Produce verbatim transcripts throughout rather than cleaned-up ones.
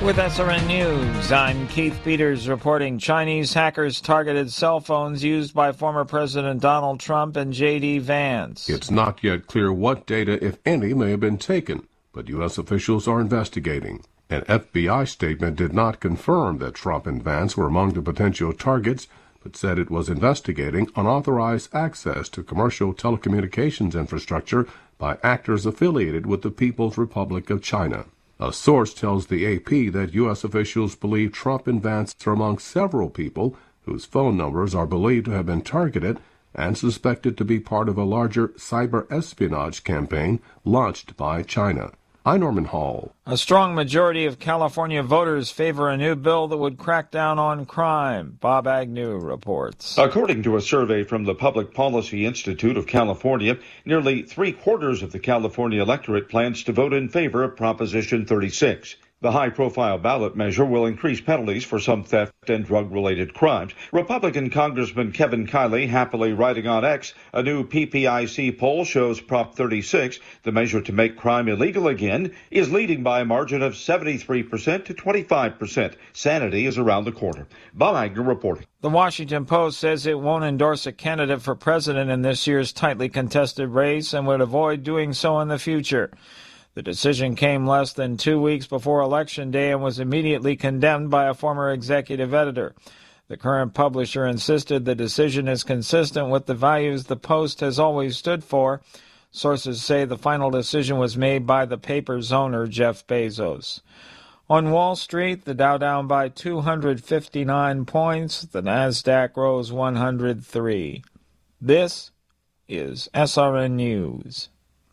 With S R N News, I'm Keith Peters reporting Chinese hackers targeted cell phones used by former President Donald Trump and J D. Vance. It's not yet clear what data, if any, may have been taken, but U S officials are investigating. An F B I statement did not confirm that Trump and Vance were among the potential targets, but said it was investigating unauthorized access to commercial telecommunications infrastructure by actors affiliated with the People's Republic of China. A source tells the A P that U S officials believe Trump and Vance are among several people whose phone numbers are believed to have been targeted and suspected to be part of a larger cyber espionage campaign launched by China. I'm Norman Hall. A strong majority of California voters favor a new bill that would crack down on crime. Bob Agnew reports. According to a survey from the Public Policy Institute of California, nearly three-quarters of the California electorate plans to vote in favor of Proposition thirty-six. The high-profile ballot measure will increase penalties for some theft and drug-related crimes. Republican Congressman Kevin Kiley happily writing on X, a new P P I C poll shows Prop thirty-six, the measure to make crime illegal again, is leading by a margin of seventy-three percent to twenty-five percent. Sanity is around the corner. Bob Agnew reporting. The Washington Post says it won't endorse a candidate for president in this year's tightly contested race and would avoid doing so in the future. The decision came less than two weeks before Election Day and was immediately condemned by a former executive editor. The current publisher insisted the decision is consistent with the values the Post has always stood for. Sources say the final decision was made by the paper's owner, Jeff Bezos. On Wall Street, the Dow down by two hundred fifty-nine points. The Nasdaq rose one hundred three. This is S R N News.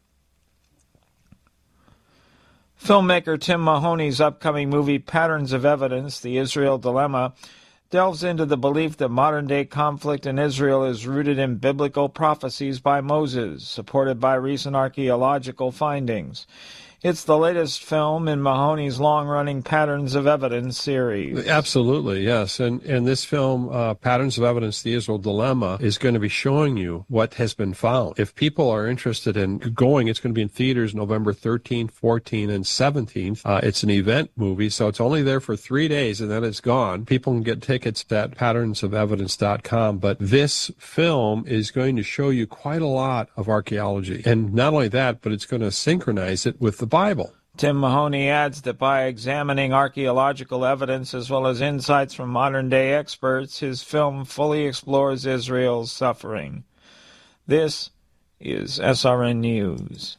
Filmmaker Tim Mahoney's upcoming movie Patterns of Evidence, The Israel Dilemma, delves into the belief that modern-day conflict in Israel is rooted in biblical prophecies by Moses, supported by recent archaeological findings. It's the latest film in Mahoney's long-running Patterns of Evidence series. Absolutely, yes. And and this film, uh, Patterns of Evidence, The Israel Dilemma, is going to be showing you what has been found. If people are interested in going, it's going to be in theaters November thirteenth, fourteenth, and seventeenth. Uh, it's an event movie, so it's only there for three days, and then it's gone. People can get tickets at patterns of evidence dot com. But this film is going to show you quite a lot of archaeology. And not only that, but it's going to synchronize it with the Bible. Tim Mahoney adds that by examining archaeological evidence as well as insights from modern-day experts, his film fully explores Israel's suffering. This is S R N News.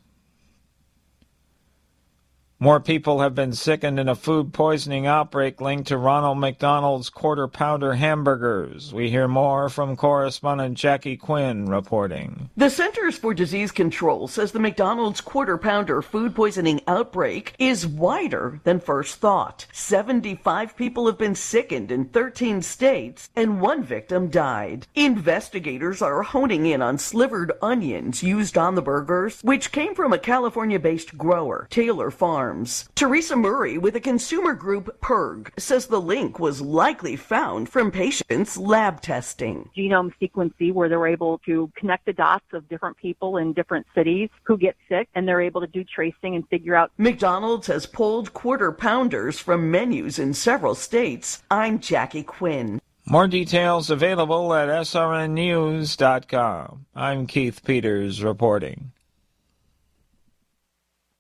More people have been sickened in a food poisoning outbreak linked to Ronald McDonald's Quarter Pounder hamburgers. We hear more from correspondent Jackie Quinn reporting. The Centers for Disease Control says the McDonald's Quarter Pounder food poisoning outbreak is wider than first thought. seventy-five people have been sickened in thirteen states, and one victim died. Investigators are honing in on slivered onions used on the burgers, which came from a California-based grower, Taylor Farms. Teresa Murray with the consumer group P E R G says the link was likely found from patients' lab testing. Genome sequencing, where they're able to connect the dots of different people in different cities who get sick, and they're able to do tracing and figure out. McDonald's has pulled Quarter Pounders from menus in several states. I'm Jackie Quinn. More details available at S R N news dot com. I'm Keith Peters reporting.